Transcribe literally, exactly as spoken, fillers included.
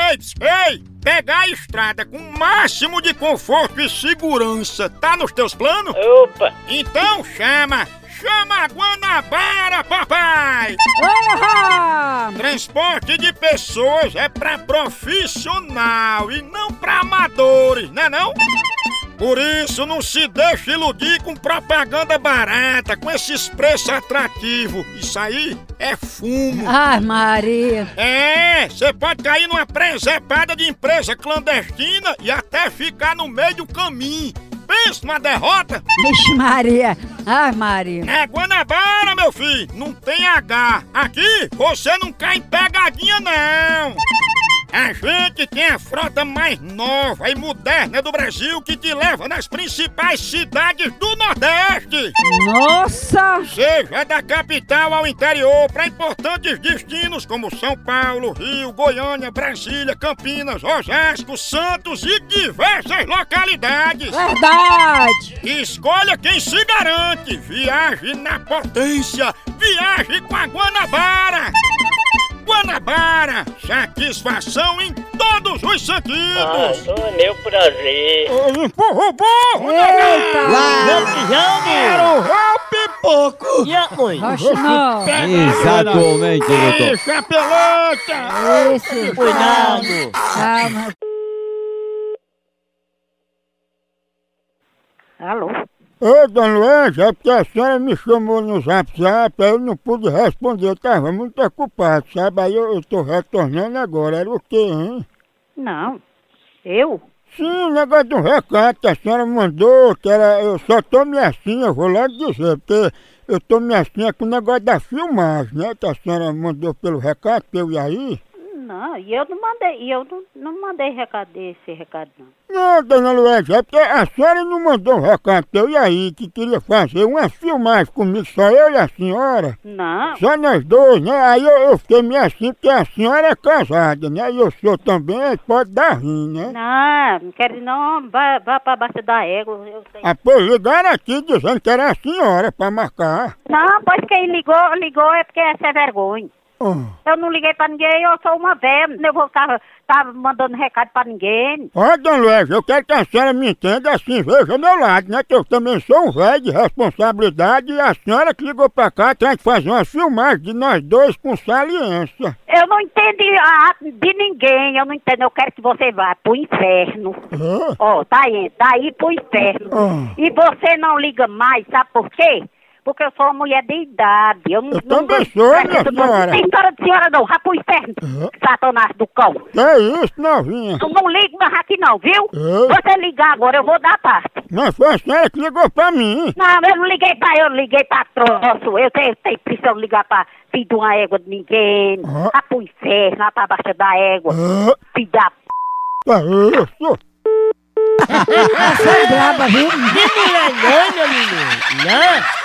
Ei, ei, pegar a estrada com o máximo de conforto e segurança, tá nos teus planos? Opa! Então chama! Chama a Guanabara, papai! Uhum. Transporte de pessoas é pra profissional e não pra amadores, né não? Por isso não se deixe iludir com propaganda barata, com esses preços atrativos. Isso aí é fumo. Ai, Maria. É, você pode cair numa presepada de empresa clandestina e até ficar no meio do caminho. Pensa numa derrota. Vixe, Maria. Ai, Maria. É Guanabara, meu filho, não tem H. Aqui você não cai em pegadinha, não. A gente tem a frota mais nova e moderna do Brasil que te leva nas principais cidades do Nordeste. Nossa! Seja da capital ao interior, para importantes destinos como São Paulo, Rio, Goiânia, Brasília, Campinas, Osasco, Santos e diversas localidades. Verdade! Escolha quem se garante. Viaje na potência. Viaje com a Guanabara. Guanabara, satisfação em todos os sentidos. Ah, só é meu prazer. Empurra o burro, Eita! Quero o pipoco. E a mãe? Oxe, não! Exatamente, doutor. Deixa a pelota. Isso! Cuidado! Calma! Alô? Ô, dona Luísa, é porque a senhora me chamou no Zap Zap, aí eu não pude responder, eu tava muito ocupado, sabe? Aí eu, eu tô retornando agora, era o quê, hein? Não. Eu? Sim, o negócio de um recado que a senhora me mandou, que era, eu só tô me assim, eu vou logo dizer, porque eu tô me assim é com o negócio da filmagem, né? Que a senhora mandou pelo recado, pra eu ir aí. Não, e eu não mandei, e eu não, não mandei recado desse recado, não. Não, dona Luísa, é porque a senhora não mandou um recado pra eu ir aí, que queria fazer uma filmagem comigo, só eu e a senhora. Não. Só nós dois, né? Aí eu, eu fiquei meio assim, porque a senhora é casada, né? E eu sou também, aí pode dar rim, né? Não, não quero não, vai, vai pra baixo da égua, eu sei. Ah, pois ligaram aqui dizendo que era a senhora pra marcar. Não, pois quem ligou, ligou é porque essa é vergonha. Oh. Eu não liguei pra ninguém, eu sou uma velha, eu vou ficar tá mandando recado pra ninguém. Ó, dona Luísa, eu quero que a senhora me entenda assim, veja meu lado, né? Que eu também sou um velho de responsabilidade e a senhora que ligou pra cá tem que fazer uma filmagem de nós dois com saliência. Eu não entendi a, de ninguém, eu não entendo, eu quero que você vá pro inferno. Ó, oh, tá aí, daí pro inferno. Oh. E você não liga mais, sabe por quê? Porque eu sou uma mulher de idade. Eu, não, eu não também sou, minha não, senhora. Não tem história de senhora não, vá pro inferno, uhum. Satanás do cão. Que é isso, novinha? Eu não ligo mais aqui não, viu? Eu? Você ligar agora, eu vou dar parte. Mas foi a senhora que ligou pra mim. Não, eu não liguei pra eu, liguei pra troço. Eu tenho, tenho preciso ligar pra filho de uma égua de ninguém. Uhum. Vá pro inferno, lá pra baixo da égua. Uhum. Filho da p... Que é isso? Essa é braba, viu? Que mulher doida, menino! Né?